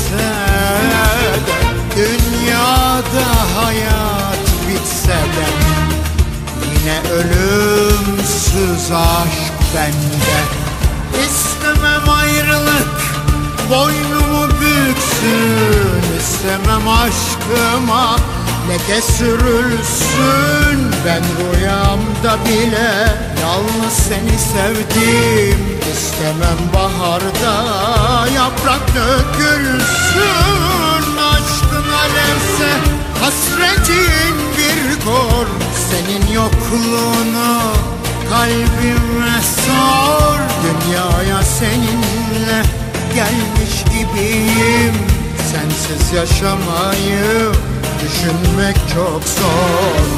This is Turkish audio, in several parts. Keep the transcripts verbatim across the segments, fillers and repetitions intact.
gelse de, dünyada hayat bitse de, yine ölümsüz aşk bende. İstemem ayrılık boynumu büksün, istemem aşkıma leke sürülsün. Ben rüyamda bile yalnız seni sevdim. İstemem baharda yaprak dökülsün. Aşkın alevse hasretin bir kor, senin yokluğunu kalbime sor. Dünyaya seninle gelmiş gibiyim, sensiz yaşamayı düşünmek çok zor.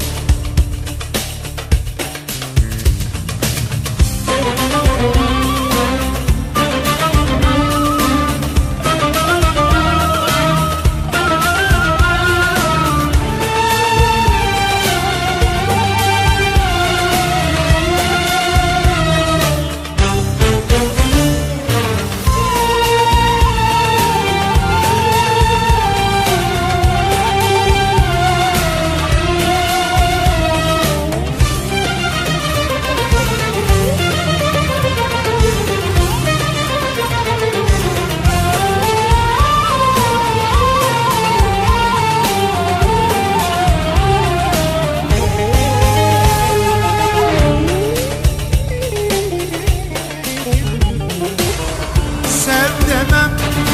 Sev demem,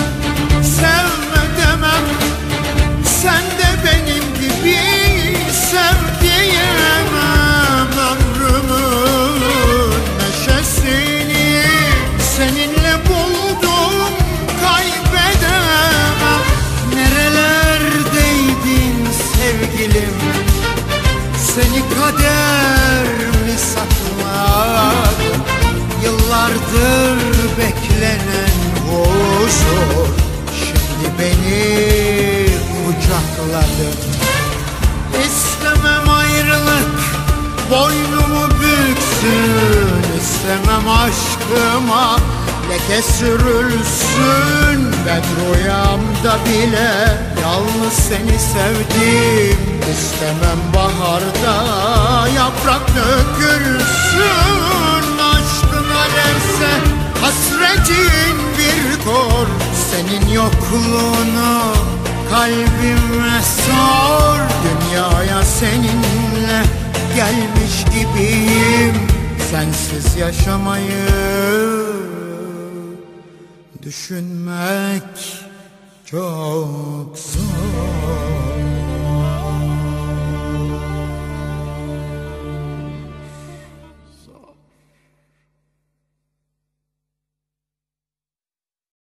sevme demem, sen de benim gibi sev diyemem. Ömrümün neşesini seninle buldum, kaybedemem. Nerelerdeydin sevgilim, seni kader mi sakladı? Yıllardır beklenen huzur şimdi beni kucakladı. İstemem ayrılık boynumu büksün, istemem aşkıma leke sürülsün. Ben rüyamda bile yalnız seni sevdim. İstemem baharda yaprak dökülsün. Aşkın alevse hasretin bir kor, senin yokluğunu kalbime sor. Dünyaya seninle gelmiş gibiyim, sensiz yaşamayı düşünmek çok zor.